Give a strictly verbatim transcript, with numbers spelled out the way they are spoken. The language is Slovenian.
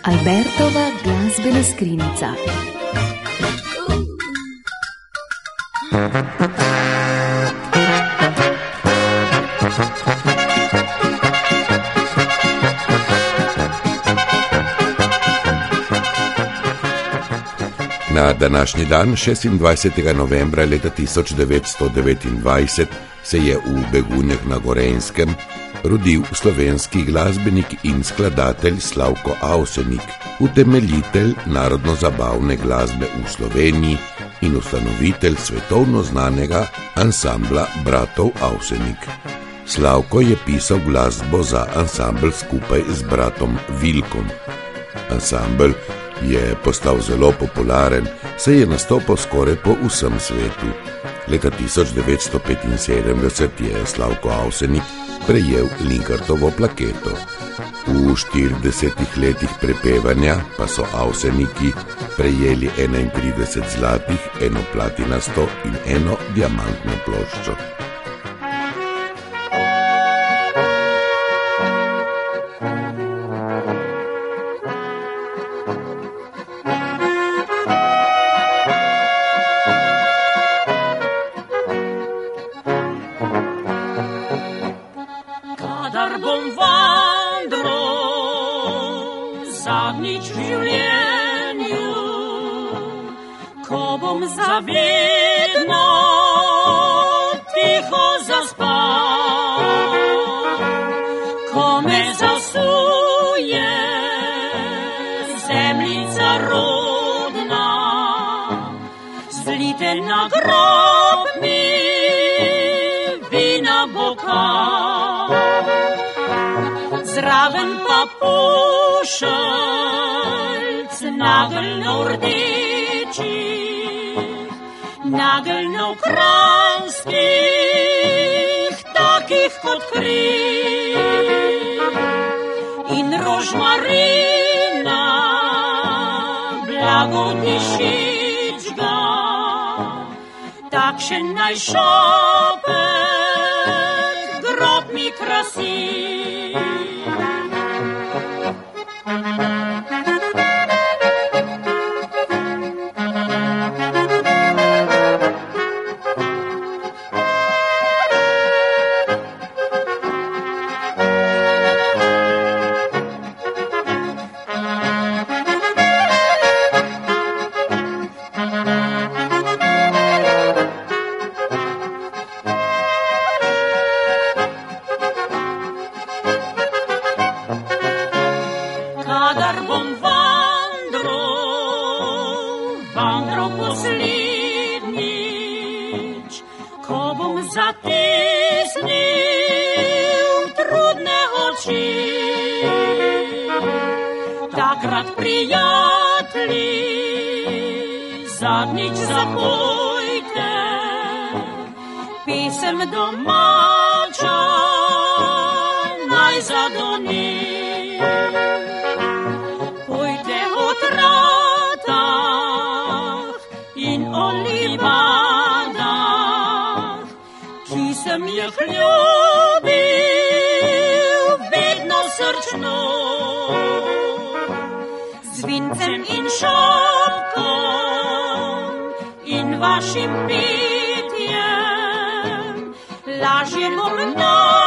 Albertova glasbena skrinjica. Na današnji dan, šestindvajsetega novembra leta tisoč devetsto devetindvajset, se je v Begunjah na Gorenjskem rodil slovenski glasbenik in skladatelj Slavko Avsenik, utemeljitelj narodno-zabavne glasbe v Sloveniji in ustanovitelj svetovno znanega ansambla Bratov Avsenik. Slavko je pisal glasbo za ansambl skupaj z bratom Vilkom. Ansambl je postal zelo popularen, saj je nastopal skoraj po vsem svetu. Leta tisoč devetsto petinsedemdeset je Slavko Avsenik prejel Linhartovo plaketo. V štiridesetih letih prepevanja pa so Avseniki prejeli enaintrideset zlatih, eno platinasto in eno diamantno ploščo. Kadar bom vandral zadnjič v življenju, ko bom zavedno tiho zaspal, ko me zasuje zemljica rodna, zlite na grob mi vina bokal. Zraven pa pošaljc nageljnov rdečih, nageljnov kranjskih, takih kot kri, in rožmarina blago dišič ga, takšen naj šopek grob mi krasi. Kadar bom vandral, vandral poslednjič, ko bom zatisnil trudne oči, takrat prijatelji zadnjič zapojte pesem domača naj zadoni. Pojte o tratah in o libadah, ki sem jih ljubil vedno srčno, z vincem in šopkom in vašim petjem lažje bom noč